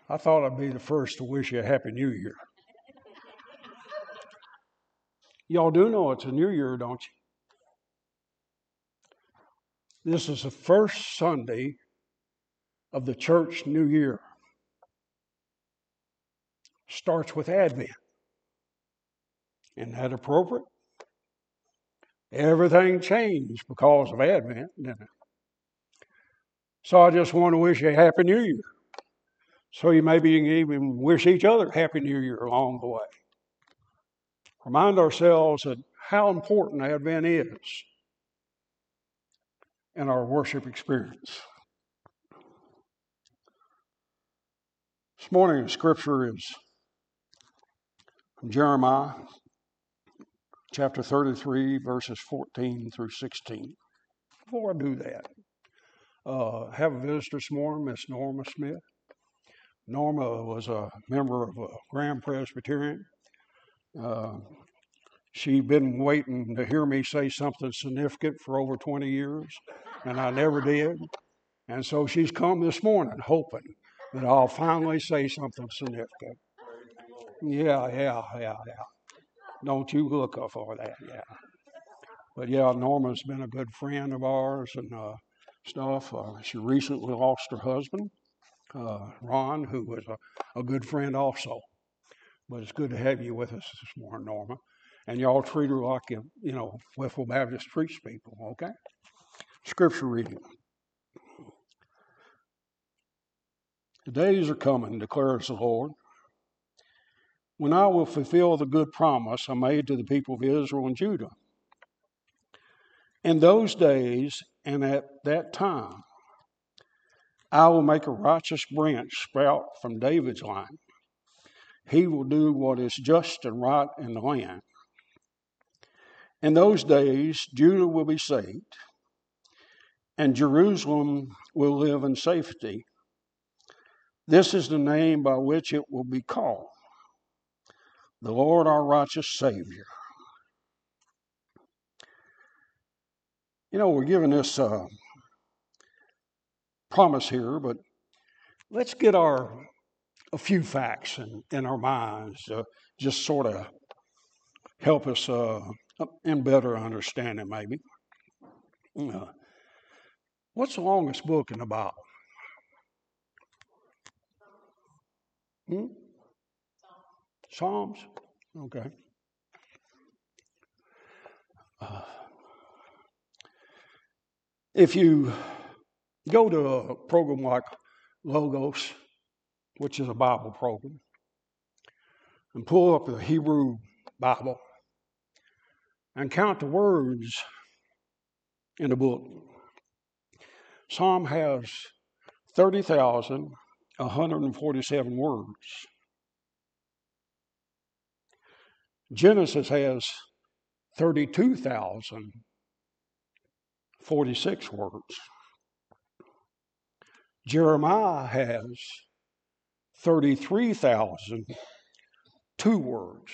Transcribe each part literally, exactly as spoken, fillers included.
I thought I'd be the first to wish you a Happy New Year. Y'all do know it's a new year, don't you? This is the first Sunday of the church new year. Starts with Advent. Isn't that appropriate? Everything changed because of Advent, didn't it? So I just want to wish you a Happy New Year. So you maybe you can even wish each other Happy New Year along the way. Remind ourselves that how important Advent is in our worship experience. This morning's scripture is from Jeremiah chapter thirty-three, verses fourteen through sixteen. Before I do that, uh, have a visitor this morning, Miss Norma Smith. Norma was a member of a Grand Presbyterian. Uh, she'd been waiting to hear me say something significant for over twenty years, and I never did. And so she's come this morning hoping that I'll finally say something significant. Yeah, yeah, yeah, yeah. Don't you look up for that, yeah. But yeah, Norma's been a good friend of ours and uh, stuff. Uh, she recently lost her husband, uh, Ron, who was a, a good friend also. But it's good to have you with us this morning, Norma. And y'all treat her like, you, you know, Whitfield Baptist treats people, okay? Scripture reading. The days are coming, declares the Lord, when I will fulfill the good promise I made to the people of Israel and Judah. In those days and at that time, I will make a righteous branch sprout from David's line. He will do what is just and right in the land. In those days, Judah will be saved, and Jerusalem will live in safety. This is the name by which it will be called, the Lord our righteous Savior. You know, we're given this uh, promise here, but let's get our a few facts in, in our minds to just sort of help us uh, in better understanding, maybe. Uh, what's the longest book in the Bible? Hmm? Psalms? Okay. Uh, if you go to a program like Logos, which is a Bible program, and pull up the Hebrew Bible and count the words in the book, Psalm has thirty thousand one hundred forty-seven words. Genesis has thirty-two thousand forty-six words. Jeremiah has thirty-three thousand two words.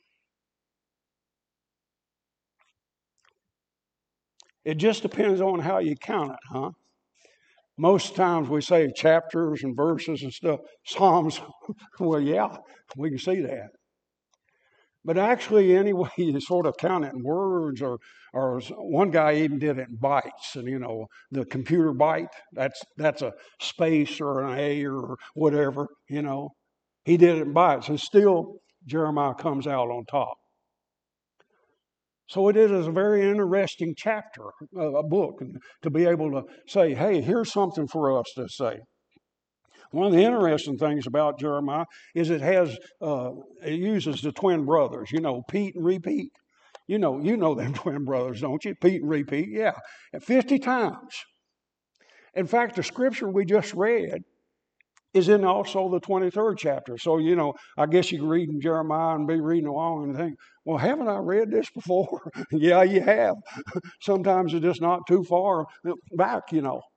It just depends on how you count it, huh? Most times we say chapters and verses and stuff. Psalms, well, yeah, we can see that. But actually, any way you sort of count it in words, or or one guy even did it in bytes, and you know, the computer byte, that's that's a space or an A or whatever, you know. He did it in bytes, and still Jeremiah comes out on top. So it is a very interesting chapter, a book, to be able to say, hey, here's something for us to say. One of the interesting things about Jeremiah is it has, uh, it uses the twin brothers, you know, Pete and Repeat. You know, you know them twin brothers, don't you? Pete and Repeat, yeah, fifty times. In fact, the scripture we just read is in also the twenty-third chapter. So, you know, I guess you can read in Jeremiah and be reading along and think, well, haven't I read this before? Yeah, you have. Sometimes it's just not too far back, you know.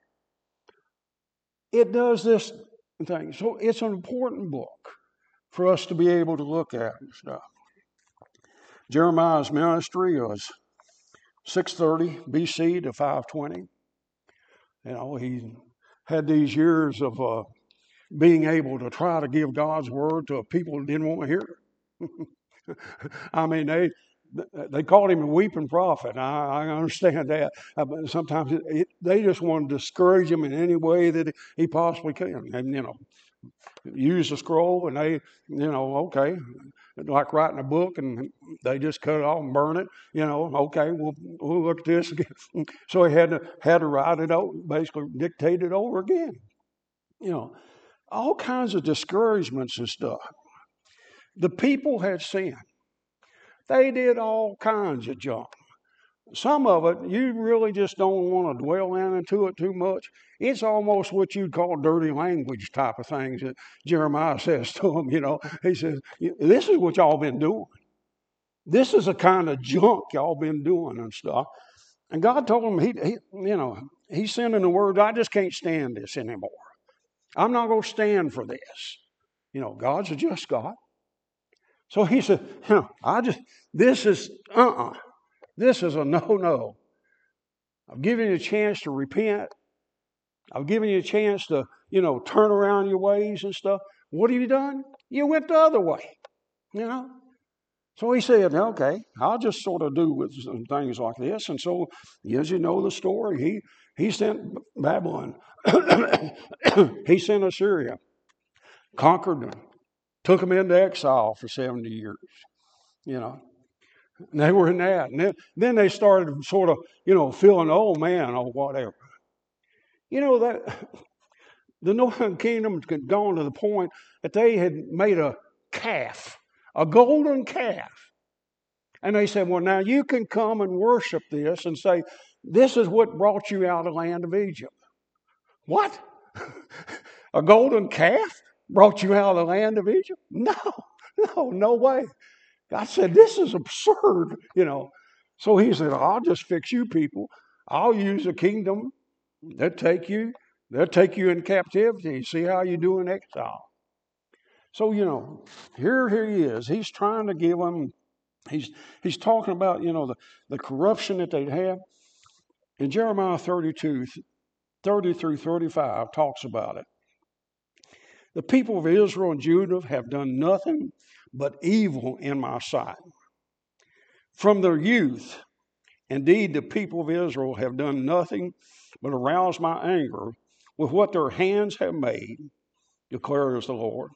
It does this thing. So it's an important book for us to be able to look at and stuff. Jeremiah's ministry was six thirty B C to five twenty. You know, he had these years of uh, being able to try to give God's word to people who didn't want to hear it. I mean, they they called him a weeping prophet. I, I understand that. Uh, but sometimes it, it, they just want to discourage him in any way that he possibly can. And, you know, use the scroll and they, you know, okay, like writing a book and they just cut it off and burn it. You know, okay, we'll, we'll look at this again. So he had to, had to write it out, basically dictate it over again. You know, all kinds of discouragements and stuff. The people had sinned. They did all kinds of junk. Some of it, you really just don't want to dwell into it too much. It's almost what you'd call dirty language type of things that Jeremiah says to them, you know. He says, this is what y'all been doing. This is the kind of junk y'all been doing and stuff. And God told him, he, he you know, he's sending the word, I just can't stand this anymore. I'm not going to stand for this. You know, God's a just God. So he said, you know, I just, this is, uh-uh. This is a no-no. I've given you a chance to repent. I've given you a chance to, you know, turn around your ways and stuff. What have you done? You went the other way, you know. So he said, okay, I'll just sort of do with some things like this. And so, as you know the story, he, he sent Babylon. He sent Assyria, conquered them, took them into exile for seventy years, you know. And they were in that. And then, then they started sort of, you know, feeling, oh man, or whatever. You know, that the northern kingdom had gone to the point that they had made a calf, a golden calf. And they said, well, now you can come and worship this and say, this is what brought you out of the land of Egypt. What? A golden calf brought you out of the land of Egypt? No, no, no way. God said, this is absurd, you know. So he said, I'll just fix you people. I'll use a kingdom. They'll take you. They'll take you in captivity. See how you do in exile. So, you know, here, here he is. He's trying to give them, he's he's talking about, you know, the, the corruption that they'd have. In Jeremiah thirty-two, thirty through thirty-five talks about it. The people of Israel and Judah have done nothing but evil in my sight. From their youth, indeed, the people of Israel have done nothing but arouse my anger with what their hands have made, declares the Lord.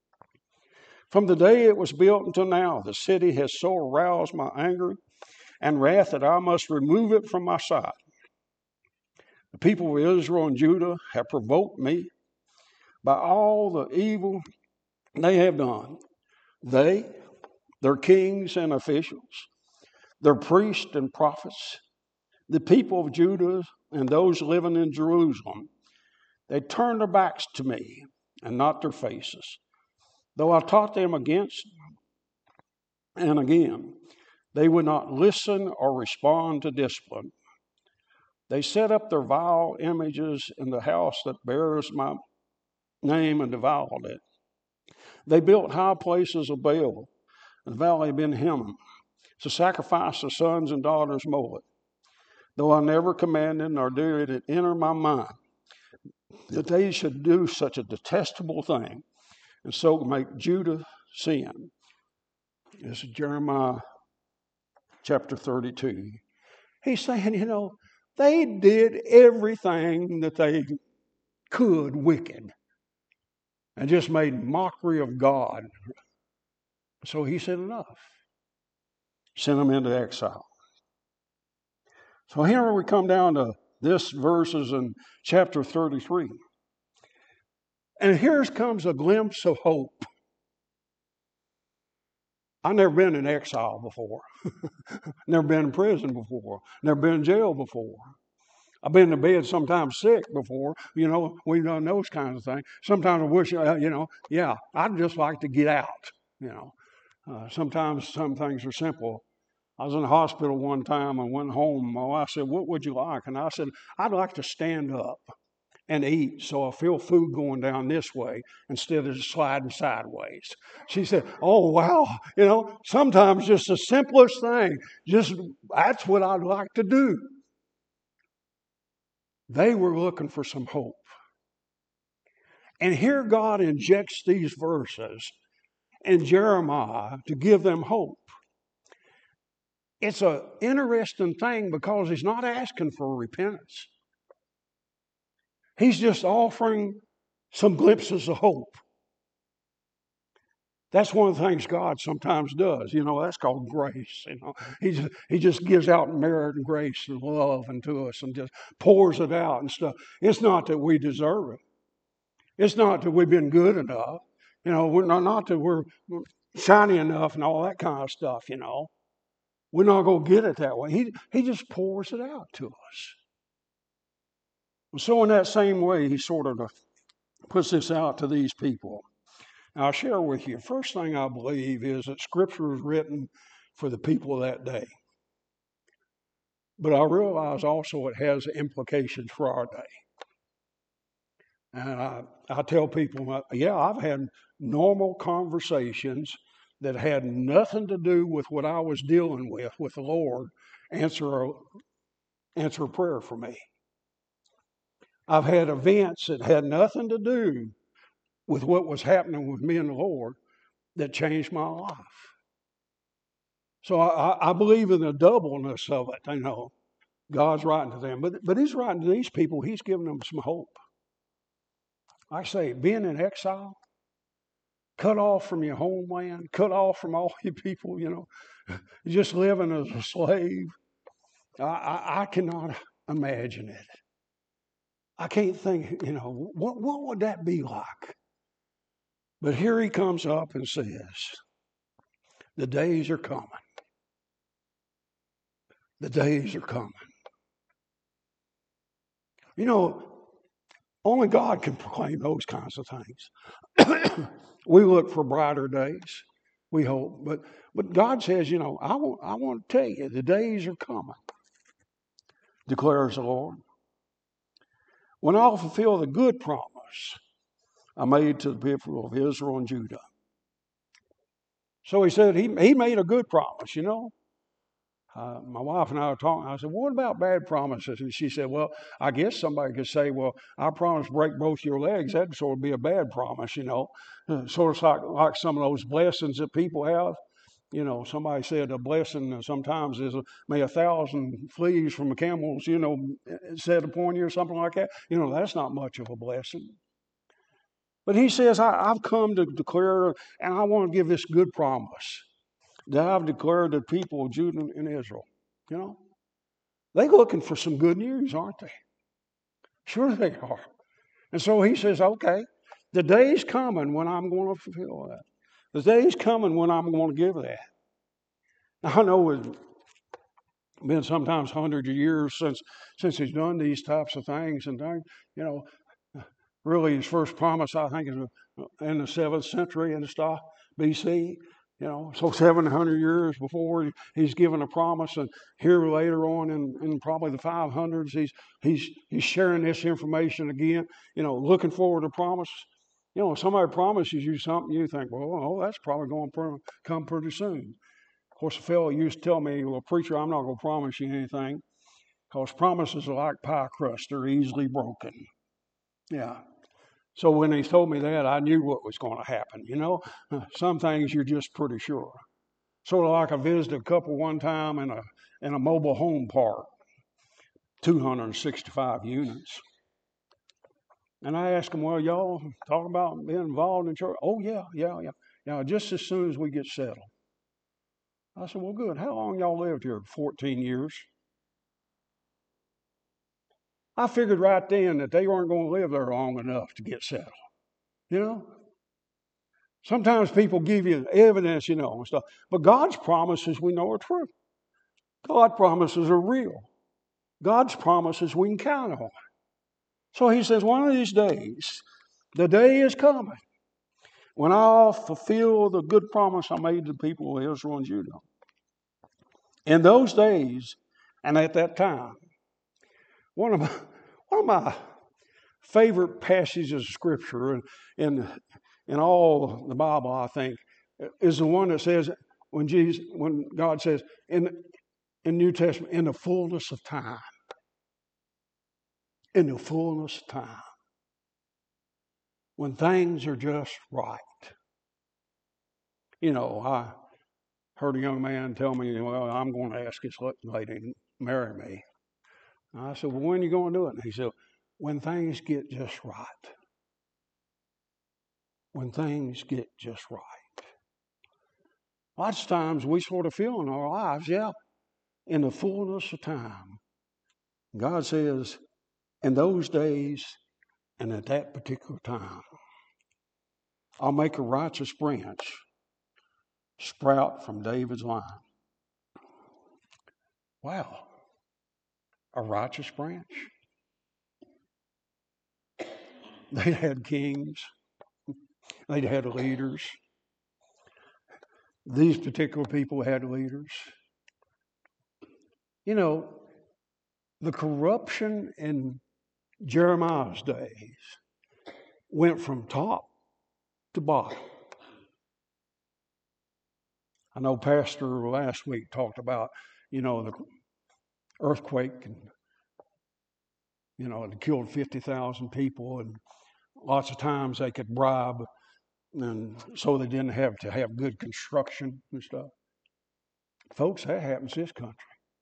From the day it was built until now, the city has so aroused my anger and wrath that I must remove it from my sight. The people of Israel and Judah have provoked me by all the evil they have done. They, their kings and officials, their priests and prophets, the people of Judah and those living in Jerusalem, they turned their backs to me and not their faces. Though I taught them against and again, they would not listen or respond to discipline. They set up their vile images in the house that bears my name and defiled it. They built high places of Baal in the valley of Ben Hinnom to sacrifice their sons and daughters Moloch. Though I never commanded nor did it enter my mind that they should do such a detestable thing and so make Judah sin. This is Jeremiah chapter thirty-two. He's saying, you know, they did everything that they could wicked and just made mockery of God. So he said enough. Sent them into exile. So here we come down to this verses in chapter thirty-three. And here comes a glimpse of hope. I've never been in exile before. Never been in prison before. Never been in jail before. I've been to bed sometimes sick before. You know, we've done those kinds of things. Sometimes I wish, uh, you know, yeah, I'd just like to get out, you know. Uh, sometimes some things are simple. I was in the hospital one time and went home. My wife said, what would you like? And I said, I'd like to stand up and eat so I feel food going down this way instead of sliding sideways. She said, oh, wow. You know, sometimes just the simplest thing, just that's what I'd like to do. They were looking for some hope. And here God injects these verses in Jeremiah to give them hope. It's an interesting thing because he's not asking for repentance. He's just offering some glimpses of hope. That's one of the things God sometimes does. You know, that's called grace. You know, he just, he just gives out merit and grace and love unto us and just pours it out and stuff. It's not that we deserve it. It's not that we've been good enough. You know, we're not, not that we're shiny enough and all that kind of stuff, you know. We're not going to get it that way. He, he just pours it out to us. So in that same way, he sort of puts this out to these people. Now, I'll share with you. First thing I believe is that Scripture is written for the people of that day. But I realize also it has implications for our day. And I, I tell people, yeah, I've had normal conversations that had nothing to do with what I was dealing with, with the Lord, answer a, answer a prayer for me. I've had events that had nothing to do with what was happening with me and the Lord that changed my life. So I, I believe in the doubleness of it. You know, God's writing to them, but but He's writing to these people. He's giving them some hope. I say, being in exile, cut off from your homeland, cut off from all your people. You know, just living as a slave. I, I, I cannot imagine it. I can't think. You know, what what would that be like? But here he comes up and says, the days are coming. The days are coming. You know, only God can proclaim those kinds of things. We look for brighter days, we hope. But but God says, you know, I want, I want to tell you, the days are coming, declares the Lord, when I'll fulfill the good promise I made to the people of Israel and Judah. So he said, he, he made a good promise, you know. Uh, my wife and I were talking. I said, well, what about bad promises? And she said, well, I guess somebody could say, well, I promise to break both your legs. That'd sort of be a bad promise, you know. Uh, sort of like, like some of those blessings that people have. You know, somebody said a blessing sometimes is, a, may a thousand fleas from a camel's, you know, set upon you or something like that. You know, that's not much of a blessing. But he says, I, I've come to declare, and I want to give this good promise that I've declared to the people of Judah and Israel. You know, they're looking for some good news, aren't they? Sure they are. And so he says, okay, the day's coming when I'm going to fulfill that. The day's coming when I'm going to give that. Now, I know it's been sometimes hundreds of years since since he's done these types of things. And, you know, really his first promise, I think, is in the seventh century and stuff, B C. You know, so seven hundred years before he's given a promise, and here later on in, in probably the five hundreds, he's he's he's sharing this information again. You know, looking forward to promise. You know, if somebody promises you something, you think, well, oh, that's probably going to come pretty soon. Of course, a fellow used to tell me, well, preacher, I'm not going to promise you anything, because promises are like pie crust; they're easily broken. Yeah. So when he told me that, I knew what was going to happen. You know, some things you're just pretty sure. Sort of like I visited a couple one time in a in a mobile home park, two hundred sixty-five units. And I asked them, well, y'all talking about being involved in church? Oh, yeah, yeah, yeah. Yeah, just as soon as we get settled. I said, well, good. How long y'all lived here? fourteen years. I figured right then that they weren't going to live there long enough to get settled. You know? Sometimes people give you evidence, you know, and stuff. But God's promises, we know, are true. God's promises are real. God's promises we can count on. So he says, one of these days, the day is coming when I'll fulfill the good promise I made to the people of Israel and Judah. In those days and at that time, one of my, one of my favorite passages of Scripture in, in, in all the Bible, I think, is the one that says, when Jesus, when God says, in, in New Testament, in the fullness of time. In the fullness of time. when things are just right. You know, I heard a young man tell me, well, I'm going to ask this lady to marry me. And I said, well, when are you going to do it? And he said, when things get just right. When things get just right. Lots of times we sort of feel in our lives, yeah, in the fullness of time. God says, in those days and at that particular time, I'll make a righteous branch sprout from David's line. Wow, a righteous branch. They had kings. They'd had leaders. These particular people had leaders. You know, the corruption in Jeremiah's days went from top to bottom. I know Pastor last week talked about, you know, the earthquake and, you know, it killed fifty thousand people, and lots of times they could bribe, and so they didn't have to have good construction and stuff. Folks, that happens in this country.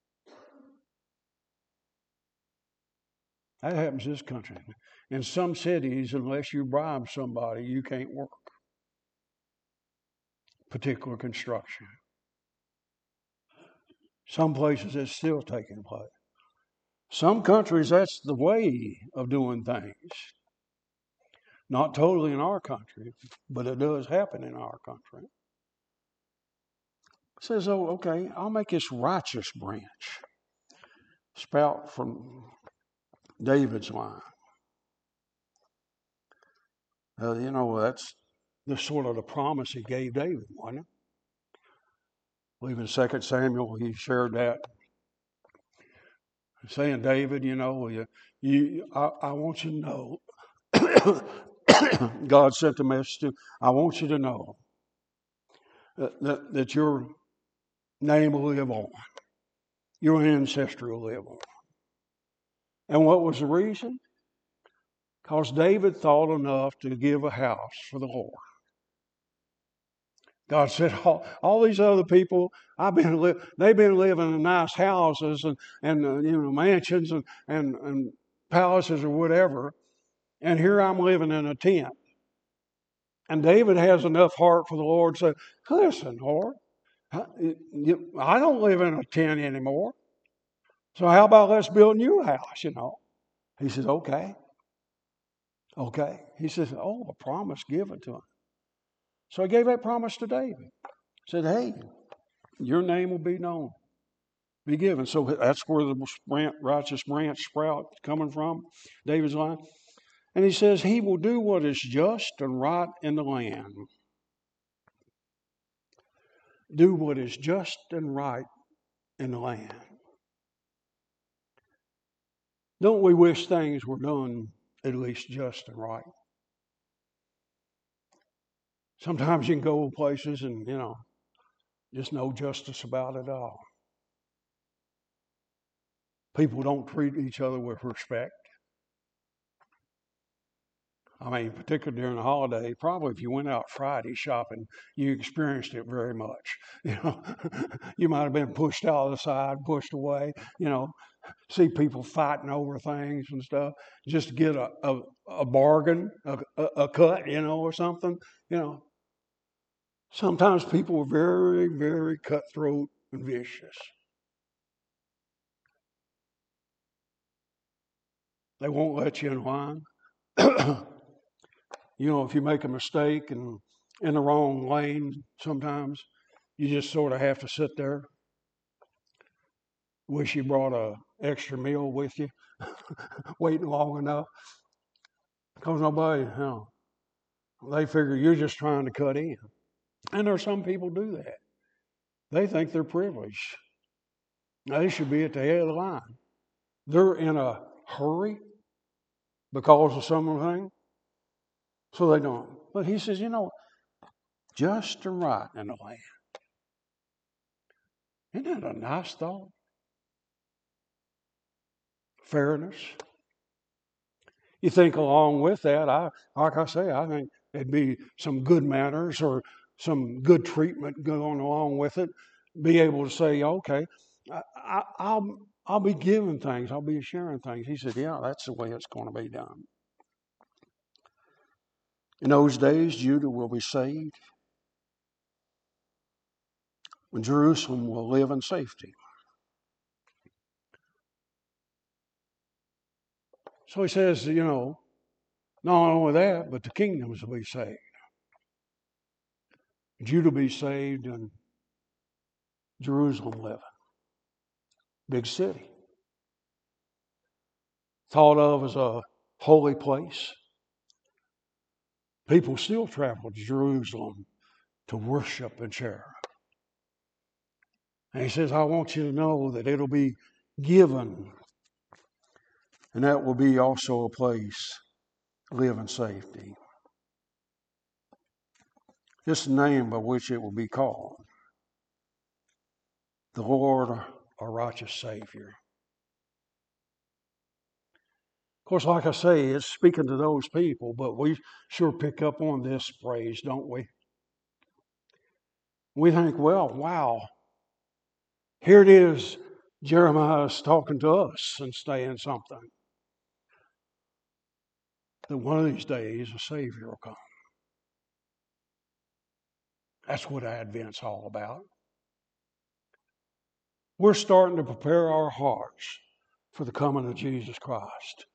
That happens in this country. In some cities, unless you bribe somebody, you can't work. Particular construction. Some places it's still taking place. Some countries, that's the way of doing things. Not totally in our country, but it does happen in our country. It says, oh, okay, I'll make this righteous branch sprout from David's line. Uh, you know, that's the sort of the promise he gave David, wasn't it? I believe in Second Samuel, he shared that. Saying, David, you know, you, you I, I want you to know, God sent the message to, I want you to know that, that, that your name will live on. Your ancestry will live on. And what was the reason? Because David thought enough to give a house for the Lord. God said, all, all these other people, I've been li- they've been living in nice houses and, and uh, you know, mansions and, and, and palaces or whatever, and here I'm living in a tent. And David has enough heart for the Lord to say, listen, Lord, I, you, I don't live in a tent anymore. So how about let's build a new house, you know? He says, okay. Okay. He says, oh, a promise given to him. So he gave that promise to David. He said, hey, your name will be known, be given. So that's where the branch, righteous branch sprout coming from, David's line. And he says, he will do what is just and right in the land. Do what is just and right in the land. Don't we wish things were done at least just and right? Sometimes you can go places and, you know, just no justice about it all. People don't treat each other with respect. I mean, particularly during the holiday, probably if you went out Friday shopping, you experienced it very much. You know, you might have been pushed out of the side, pushed away, you know, see people fighting over things and stuff just to get a, a, a bargain, a, a, a cut, you know, or something, you know. Sometimes people are very, very cutthroat and vicious. They won't let you in line. You know, if you make a mistake and in the wrong lane, sometimes you just sort of have to sit there. Wish you brought a extra meal with you, waiting long enough. Because nobody, you know, they figure you're just trying to cut in. And there are some people do that. They think they're privileged. They should be at the head of the line. They're in a hurry because of something, so they don't. But he says, you know, just and right in the land. Isn't that a nice thought? Fairness. You think along with that, I like I say, I think it'd be some good manners or some good treatment going along with it. Be able to say, okay, I, I, I'll I'll be giving things, I'll be sharing things. He said, yeah, that's the way it's going to be done. In those days, Judah will be saved, and Jerusalem will live in safety. So he says, you know, not only that, but the kingdoms will be saved. Judah will be saved and Jerusalem living. Big city. Thought of as a holy place. People still travel to Jerusalem to worship and share. And he says, I want you to know that it'll be given. And that will be also a place to live in safety. This is the name by which it will be called. The Lord, our righteous Savior. Of course, like I say, it's speaking to those people, but we sure pick up on this phrase, don't we? We think, well, wow, here it is, Jeremiah's talking to us and saying something. That one of these days a Savior will come. That's what Advent's all about. We're starting to prepare our hearts for the coming of Jesus Christ.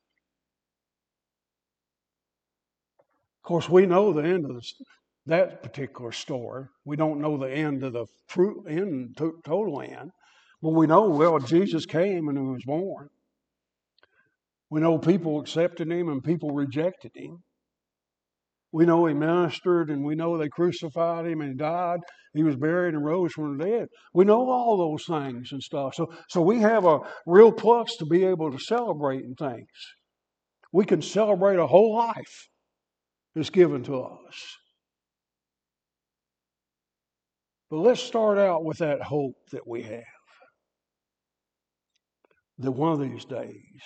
Of course, we know the end of this, that particular story. We don't know the end of the fruit, end, total end. But we know, well, Jesus came and he was born. We know people accepted him and people rejected him. We know he ministered and we know they crucified him and died. He was buried and rose from the dead. We know all those things and stuff. So, so we have a real plus to be able to celebrate in things. We can celebrate a whole life that's given to us. But let's start out with that hope that we have. That one of these days,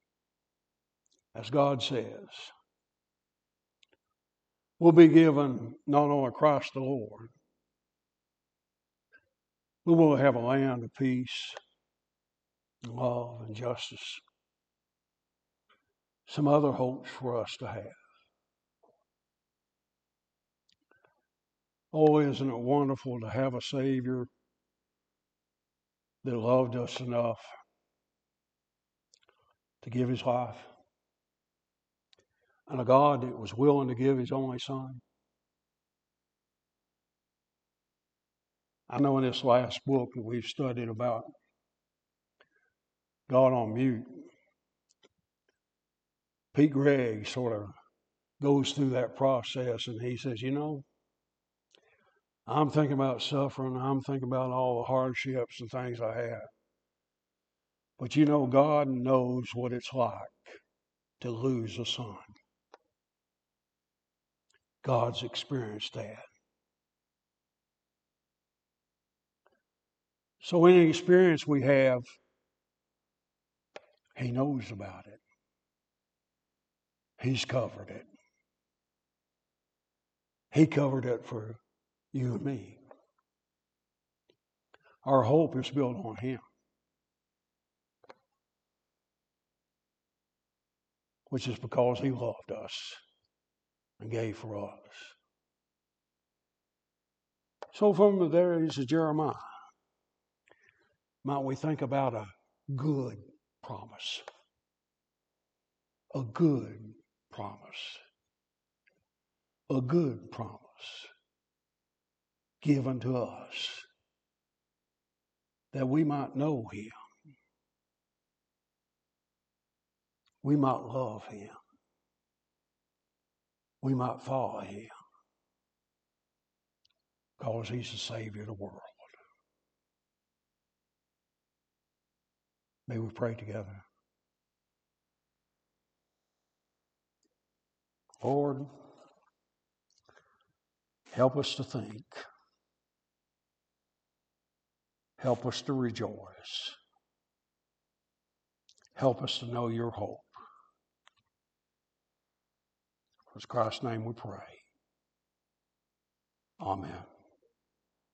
as God says, we'll be given not only Christ the Lord, but we'll have a land of peace, and love, and justice. Some other hopes for us to have. Oh, isn't it wonderful to have a Savior that loved us enough to give his life? And a God that was willing to give his only Son? I know in this last book that we've studied about God on mute, Pete Greig sort of goes through that process and he says, you know, I'm thinking about suffering. I'm thinking about all the hardships and things I have. But you know, God knows what it's like to lose a son. God's experienced that. So any experience we have, he knows about it. He's covered it. He covered it for you and me. Our hope is built on him, which is because he loved us and gave for us. So from the days of Jeremiah, might we think about a good promise. A good promise. A good promise given to us that we might know him. We might love him. We might follow him. Because he's the Savior of the world. May we pray together. Lord, help us to think. Help us to rejoice. Help us to know your hope. In Christ's name we pray. Amen.